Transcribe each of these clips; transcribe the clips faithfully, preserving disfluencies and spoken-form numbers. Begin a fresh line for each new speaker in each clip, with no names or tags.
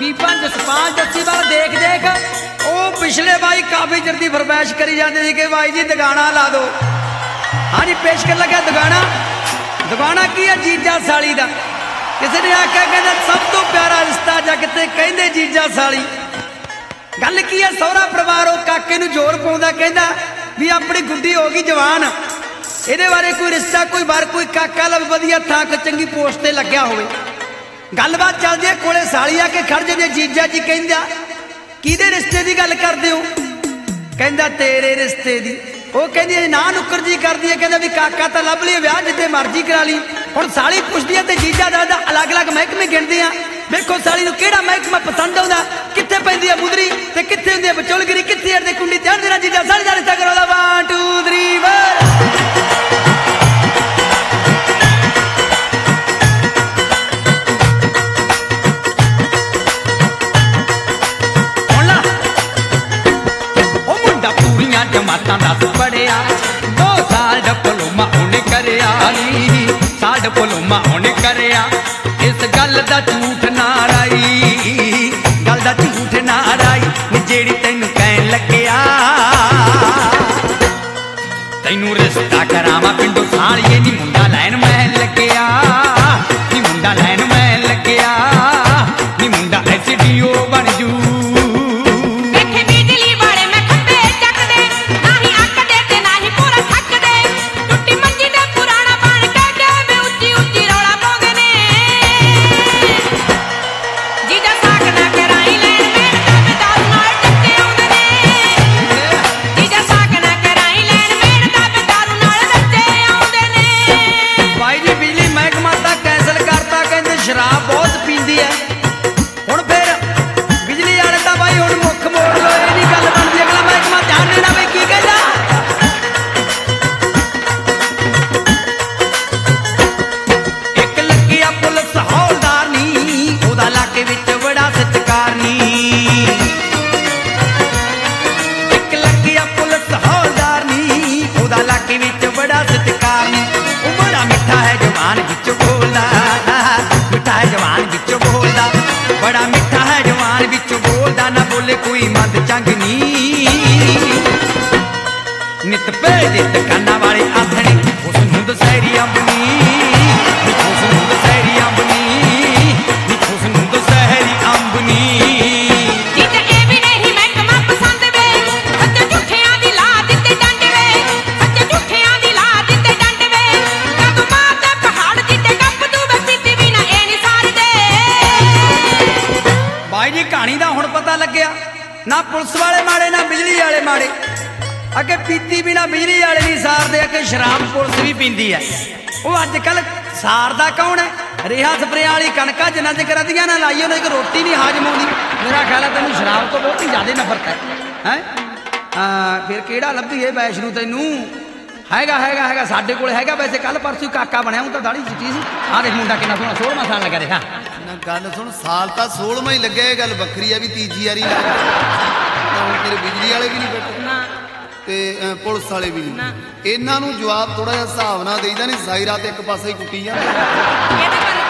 बीबा जसपाल जस्सी वाल देख देख वो पिछले भाई काफी चिर की फरमाइश करी जाते थे कि भाई जी दुगाना ला दो। हाँ जी पेश कर लगा दुगाना। दुगाना की है जीजा साली का। किसी ने आख्या कहते सब तो प्यारा रिश्ता जगते कहते जीजा साली। गल की है सहुरा परिवार वो काके नूं जोर पाउंदा कहंदा भी अपनी गुड्डी हो गई जवान ਇਹਦੇ बारे कोई रिश्ता कोई बार कोई काका लव वधिया थां कोई चंगी पोस्ट ते लग्या होवे। गलबात चलदी है कोले साली आके खड़ जांदी जीजा जी कहंदा किहदे रिश्ते दी गल करदे हो कहंदा तेरे रिश्ते दी। वो कहंदी ना नुक्कर जी करदी है कहंदा भी काका तां लभ लई विआह जिद्दे मर्जी करा ली। हुण साली पुछदी है ते जीजा दादा अलग अलग महकमे गिणदे आ। देखो साली नूं किहड़ा महकमा पसंद आउंदा कित्थे पैंदी है मुदरी ते कित्थे हुंदी है विचोलगिरी कित्थे अड़दे कुंडी ते अड़दे ना जीजा साली दा रिश्ता करो दा वन टू थ्री फोर। जमाता दस पढ़िया दो साल डिप्लोमा उन्हें करिया साल डिप्लोमा उन्हें करिया इस गल दा झूठ ना राई गल दा झूठ ना राई जेड़ी तैनू कहन लग्या तैनू रिश्ता करावा पिंडों सालिए नी मुंडा लैन महल लग्या नी मुंडा लैन महल लग्या नी मुंडा एस डी ओ बन जू। कोई मत चंगनी नित पे जित काना वाले आथने उसनू दशहरी अंबनी उसनू दशहरी अंबनी उसनू दशहरी अंबनी। भाई जी कहानी दा हुण पता लग्या ना पुलिस वाले माड़े ना बिजली वाले माड़े अगे पीती भी ना बिजली वाले नहीं सारते अगे शराब पुलिस भी पींदी है। वो अजकल सारदा कौन है रेहा स्प्रे वाली कणका जिन्ना चर अदियां ना लाई उन्हें रोटी नहीं हाजम आती। मेरा ख्याल है तेन शराब तो बहुत ही ज्यादा नफरत है हैं फिर केड़ा लभी है वैशनू तेनू हैगा हैगा हैगा साडे कोल हैगा वैसे कल परसों काका बनया हूँ तो दाढ़ी चिट्टी सी आ देख मुंडा कितना सोहना सोलहवां साल लगा देखा
गल सुन साल तो सोलहवां ही लगे गल बखरी है भी तीजी वारी तेरे बिजली वाले भी नहीं बैठे ते पुलिस वाले भी नहीं इन्हों जवाब थोड़ा जिहा हिसाब नाल देईदा नहीं सारी रात एक पासे ही कुट्टी जांदे।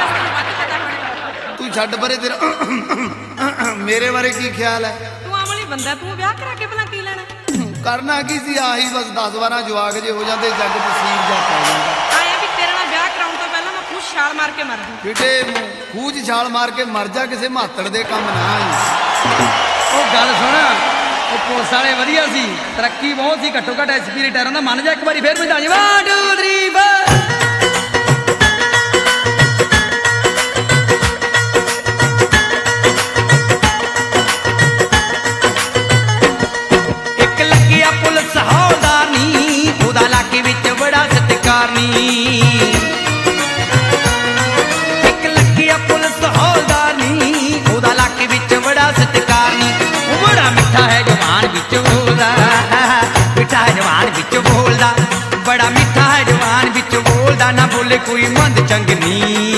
तू छड्ड परे तेरा मेरे बारे की ख्याल है
तू अमली बंदा तू ब्याह करा के भला की लेना
करना की सी आही बस दस बारह जवाक जे हो जाते जग तसीर जा पै जांदा
आया भी तेरे नाल ब्याह कराउण तो पहला मैं खूह छाल मार के मर जूं
बेटे खूह च छाल मार के मर जा किसी मातड़ दे काम ना आई।
ਉਹ ਗੱਲ ਸੁਣ ਉਹ ਪੁਲਿਸ ਵਾਲੇ ਵਧੀਆ ਸੀ ਤਰੱਕੀ ਬਹੁਤ ਸੀ ਘੱਟੋ ਘੱਟ ਐਸਪੀ ਰਿਟਾਇਰਾਂ ਦਾ ਮੰਨ ਜਾ ਇੱਕ ਵਾਰੀ ਫੇਰ ਸਮਝਾ ਜੀ वन टू थ्री फोर। ਇੱਕ ਲੱਗਿਆ ਪੁਲਿਸ ਹੌਲਦਾਰ ਨੀ ਉਹਦਾ ਇਲਾਕੇ ਵਿੱਚ ਬੜਾ ਸਤਿਕਾਰ ਨੀ ਇੱਕ ਲੱਗਿਆ ਪੁਲਿਸ ਹੌਲਦਾਰ ਨੀ ਉਹਦਾ ਇਲਾਕੇ ਵਿੱਚ ਬੜਾ ਸਤਿਕਾਰ ਨੀ बड़ा मिठा है जवान बिच बोलदा मिठा है जवान बिच बोलदा बड़ा मिठा है जवान बिच बोलदा ना बोले कोई मंद चंगनी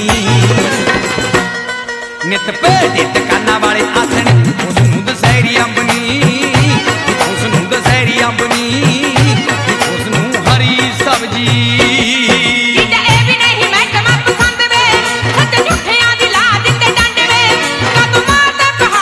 नित पे जित काना वाले आसन उसनू दशहरी अंबनी उसनू दशहरी अंबनी उसनू हरी सब्जी।
पहाड़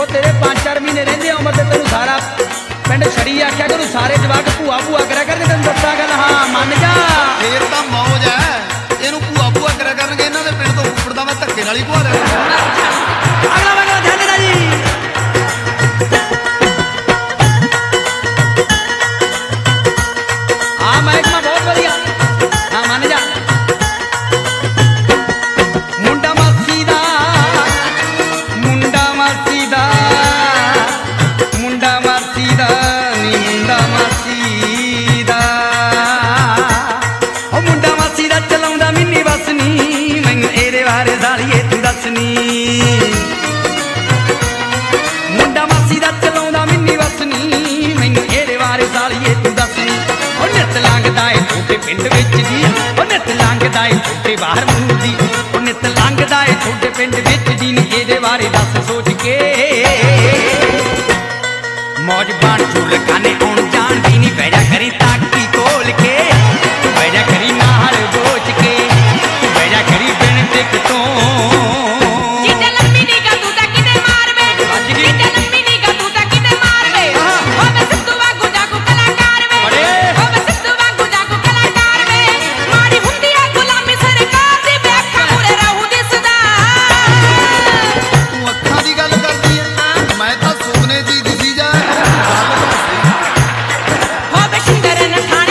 ਤੇਰੇ ਪੰਜ ਚਾਰ ਮਹੀਨੇ ਰਹਿੰਦੇ ਉਮਰ ਤੇ ਤੈਨੂੰ ਸਾਰਾ ਪਿੰਡ ਛੜੀ ਆਖਿਆ ਕਰੂ, ਸਾਰੇ ਜਵਾਕ ਭੂਆ ਭੂਆ ਕਰਿਆ ਕਰਦੇ, ਤੈਨੂੰ ਦੱਸਾਂ ਗੱਲ। ਹਾਂ ਮੰਨ ਜਾ,
ਫੇਰ ਤਾਂ ਮੌਜ ਹੈ। ਇਹਨੂੰ ਭੂਆ ਭੂਆ ਕਰਿਆ ਕਰਨਗੇ, ਇਹਨਾਂ ਦੇ ਪਿੰਡ ਤੋਂ ਉੱਪੜਦਾ ਮੈਂ ਧੱਕੇ ਨਾਲ ਹੀ ਭੂਆ ਲਿਆ।
ਅਗਲਾ ਵਗਲਾ ਧਿਆਨ ਦੇਣਾ ਜੀ। ਆ ਮਹਿਕਮਾ ਬਹੁਤ ਵਧੀਆ। ਹਾਂ ਮੰਨ ਜਾ। ਮੁੰਡਾ ਮਾਸੀ ਦਾ, ਮੁੰਡਾ ਮਾਸੀ ਦਾ, ਮੁੰਡਾ ਮਾਸੀ ਦਾ ਨੀ ਮੁੰਡਾ ਮਾਸੀ ਦਾ। ਉਹ ਮੁੰਡਾ ਮਾਸੀ ਦਾ ਚਲਾਉਂਦਾ ਮਿੰਨੀ ਬੱਸ ਨੀ, ਮੈਨੂੰ ਇਹਦੇ ਬਾਰੇ ਸਾਲੀਏ ਤੂੰ ਦੱਸਨੀ। ਮੁੰਡਾ ਮਾਸੀ ਦਾ ਚਲਾਉਂਦਾ ਮਿੰਨੀ ਬੱਸ ਨੀ, ਮੈਨੂੰ ਇਹਦੇ ਬਾਰੇ ਸਾਲੀਏ ਤੂੰ ਦੱਸਨੀ। ਉਹ ਨਿੱਤ ਲੰਘਦਾ ਏ ਤੁਹਾਡੇ ਪਿੰਡ ਵਿੱਚ ਦੀ, ਉਹ ਨਿੱਤ ਲੰਘਦਾ ਏ ਤੁਹਾਡੇ ਬਾਹਰ ਮੂੰਹ ਦੀ, ਉਹ ਨਿੱਤ ਲੰਘਦਾ ਏ ਤੁਹਾਡੇ ਪਿੰਡ ਵਿੱਚ ਦੀ ਨੀ, ਇਹਦੇ ਬਾਰੇ ਦੱਸ ਸੋਚ ਕੇ। ਮੌਜ ਬਾਣ ਝੂਲ ਕਾਨੇ ਆਉਣ ਜਾਣ ਦੀ ਨੀ, ਬਹਿ ਜਾ ਕਰੀ ਤਾਕੀ ਕੋਲ ਕੇ, ਤੂੰ ਬਹਿ ਜਾ ਕਰੀ ਨਾਲ ਬੋਚ ਕੇ, ਤੂੰ ਬਹਿ ਜਾ ਕਰੀ ਬਿਨ ਟਿਕ ਤੋਂ।
ਜੀਜਾ ਲੰਮੀ ਨੀਗਾ ਤੂੰ ਤਾਂ ਕਿਤੇ ਮਾਰ ਵੇ, ਜੀਜਾ ਲੰਮੀ ਨੀਗਾ ਤੂੰ ਤਾਂ ਕਿਤੇ ਮਾਰ ਵੇ। ਓ ਮੈਂ ਸਿੱਧੂ ਵਾਂਗੂ ਜਾਗੂ ਕਲਾਕਾਰ ਵੇ, ਓ ਮੈਂ ਸਿੱਧੂ ਵਾਂਗੂ ਜਾਗੂ ਕਲਾਕਾਰ ਵੇ। ਮਾੜੀ ਹੁੰਦੀ ਆ ਗੁਲਾਮੀ ਸਰਕਾਰ ਦੀ, ਵੇ ਅੱਖਾਂ ਮੂਹਰੇ ਰਹੂ ਦਿਸਦਾ।
ਤੂੰ ਅੱਖਾਂ ਦੀ ਗੱਲ ਕਰਦੀ ਐ, ਮੈਂ ਤਾਂ ਸੁਪਨੇ ਦੀ ਦਿਸੀ ਜਾ।
ਓ ਵੇ ਸ਼ਿੰਦਰ ਨਠਾਣ